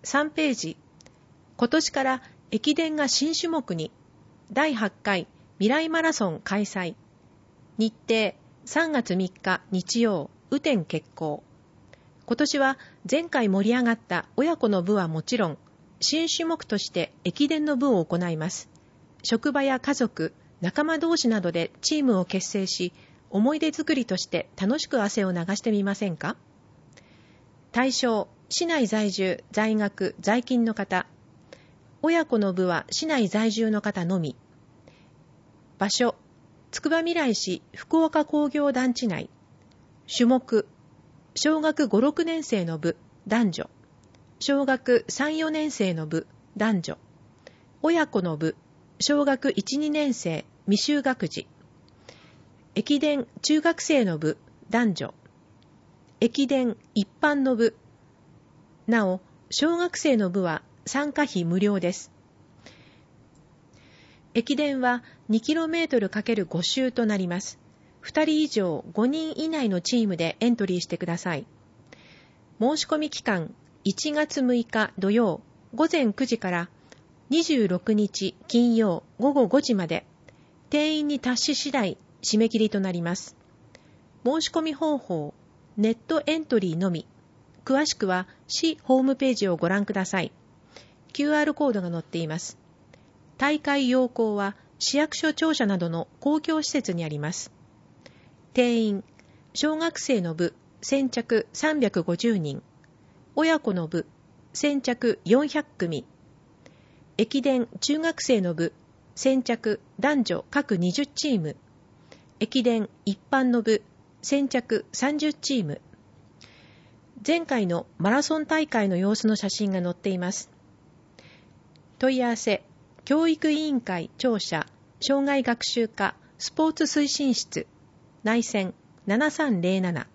3ページ。今年から駅伝が新種目に。第8回未来マラソン開催。日程3月3日日曜、雨天決行。今年は前回盛り上がった親子の部はもちろん、新種目として駅伝の部を行います。職場や家族、仲間同士などでチームを結成し、思い出作りとして楽しく汗を流してみませんか？対象、市内在住、在学、在勤の方。親子の部は市内在住の方のみ。場所、つくばみらい市福岡工業団地内。種目、小学5、6年生の部、男女。小学3、4年生の部、男女。親子の部、小学1、2年生、未就学児。駅伝中学生の部、男女。駅伝一般の部。なお、小学生の部は参加費無料です。駅伝は 2km×5 周となります。2人以上5人以内のチームでエントリーしてください。申し込み期間1月6日土曜午前9時から26日金曜午後5時まで、定員に達し次第締め切りとなります。申し込み方法、ネットエントリーのみ。詳しくは市ホームページをご覧ください。QR コードが載っています。大会要項は市役所庁舎などの公共施設にあります。定員、小学生の部、先着350人。親子の部、先着400組。駅伝中学生の部、先着男女各20チーム。駅伝一般の部、先着30チーム。前回のマラソン大会の様子の写真が載っています。問い合わせ、教育委員会庁舎、障害学習課、スポーツ推進室、内線7307